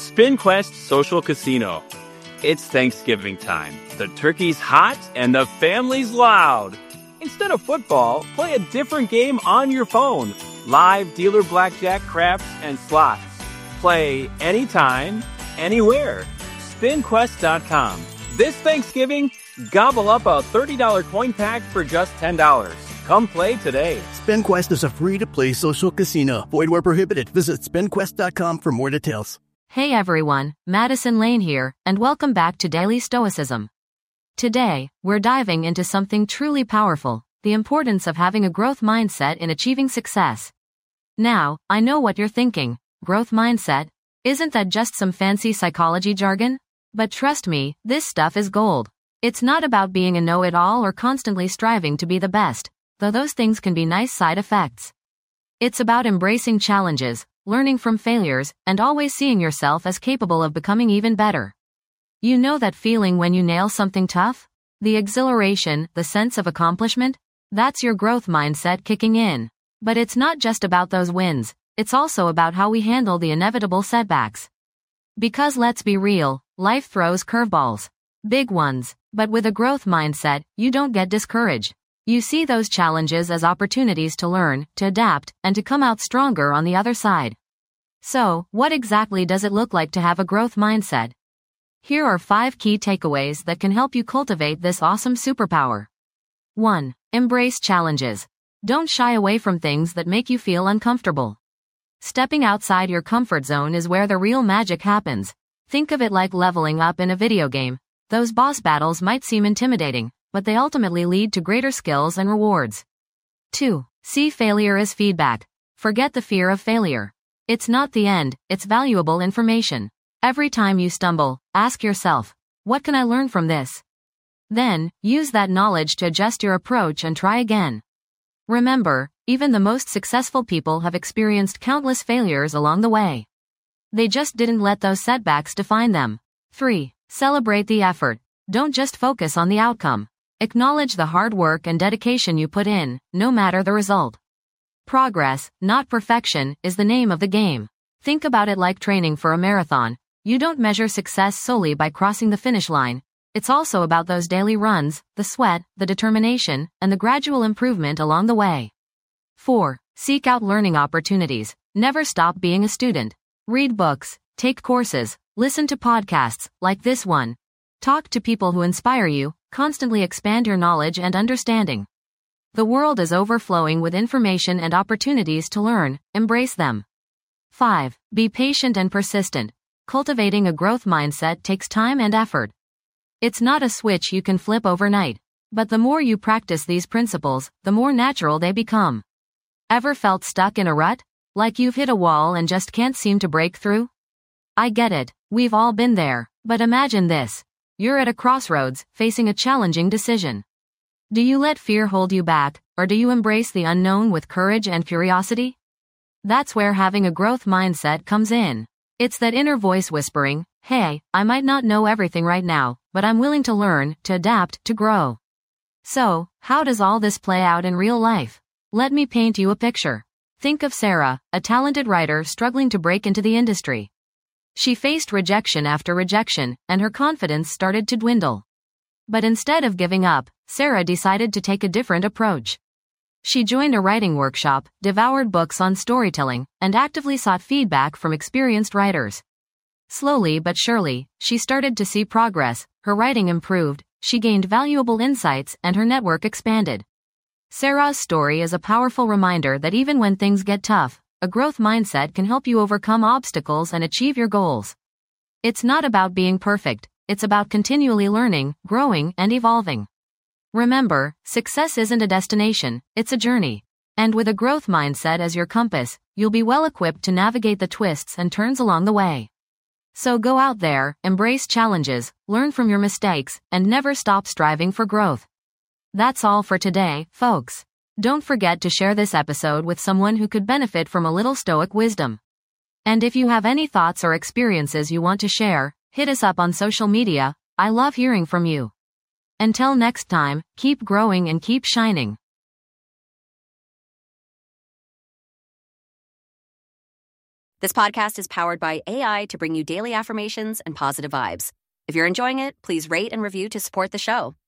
SpinQuest Social Casino. It's Thanksgiving time. The turkey's hot and the family's loud. Instead of football, play a different game on your phone. Live dealer blackjack, craps, and slots. Play anytime, anywhere. SpinQuest.com. This Thanksgiving, gobble up a $30 coin pack for just $10. Come play today. SpinQuest is a free-to-play social casino. Void where prohibited. Visit SpinQuest.com for more details. Hey everyone, Madison Lane here, and welcome back to Daily Stoicism. Today, we're diving into something truly powerful, the importance of having a growth mindset in achieving success. Now, I know what you're thinking. Growth mindset? Isn't that just some fancy psychology jargon? But trust me, this stuff is gold. It's not about being a know-it-all or constantly striving to be the best, though those things can be nice side effects. It's about embracing challenges, learning from failures, and always seeing yourself as capable of becoming even better. You know that feeling when you nail something tough? The exhilaration, the sense of accomplishment? That's your growth mindset kicking in. But it's not just about those wins, it's also about how we handle the inevitable setbacks. Because let's be real, life throws curveballs. Big ones. But with a growth mindset, you don't get discouraged. You see those challenges as opportunities to learn, to adapt, and to come out stronger on the other side. So, what exactly does it look like to have a growth mindset? Here are 5 key takeaways that can help you cultivate this awesome superpower. 1. Embrace challenges. Don't shy away from things that make you feel uncomfortable. Stepping outside your comfort zone is where the real magic happens. Think of it like leveling up in a video game. Those boss battles might seem intimidating, but they ultimately lead to greater skills and rewards. 2. See failure as feedback. Forget the fear of failure. It's not the end, it's valuable information. Every time you stumble, ask yourself, what can I learn from this? Then, use that knowledge to adjust your approach and try again. Remember, even the most successful people have experienced countless failures along the way. They just didn't let those setbacks define them. 3. Celebrate the effort. Don't just focus on the outcome. Acknowledge the hard work and dedication you put in, no matter the result. Progress, not perfection, is the name of the game. Think about it like training for a marathon. You don't measure success solely by crossing the finish line. It's also about those daily runs, the sweat, the determination, and the gradual improvement along the way. 4. Seek out learning opportunities. Never stop being a student. Read books, take courses, listen to podcasts, like this one. Talk to people who inspire you, constantly expand your knowledge and understanding. The world is overflowing with information and opportunities to learn, embrace them. 5. Be patient and persistent. Cultivating a growth mindset takes time and effort. It's not a switch you can flip overnight, but the more you practice these principles, the more natural they become. Ever felt stuck in a rut? Like you've hit a wall and just can't seem to break through? I get it, we've all been there, but imagine this. You're at a crossroads, facing a challenging decision. Do you let fear hold you back, or do you embrace the unknown with courage and curiosity? That's where having a growth mindset comes in. It's that inner voice whispering, hey, I might not know everything right now, but I'm willing to learn, to adapt, to grow. So, how does all this play out in real life? Let me paint you a picture. Think of Sarah, a talented writer struggling to break into the industry. She faced rejection after rejection, and her confidence started to dwindle. But instead of giving up, Sarah decided to take a different approach. She joined a writing workshop, devoured books on storytelling, and actively sought feedback from experienced writers. Slowly but surely, she started to see progress, her writing improved, she gained valuable insights, and her network expanded. Sarah's story is a powerful reminder that even when things get tough, a growth mindset can help you overcome obstacles and achieve your goals. It's not about being perfect, it's about continually learning, growing, and evolving. Remember, success isn't a destination, it's a journey. And with a growth mindset as your compass, you'll be well equipped to navigate the twists and turns along the way. So go out there, embrace challenges, learn from your mistakes, and never stop striving for growth. That's all for today, folks. Don't forget to share this episode with someone who could benefit from a little Stoic wisdom. And if you have any thoughts or experiences you want to share, hit us up on social media. I love hearing from you. Until next time, keep growing and keep shining. This podcast is powered by AI to bring you daily affirmations and positive vibes. If you're enjoying it, please rate and review to support the show.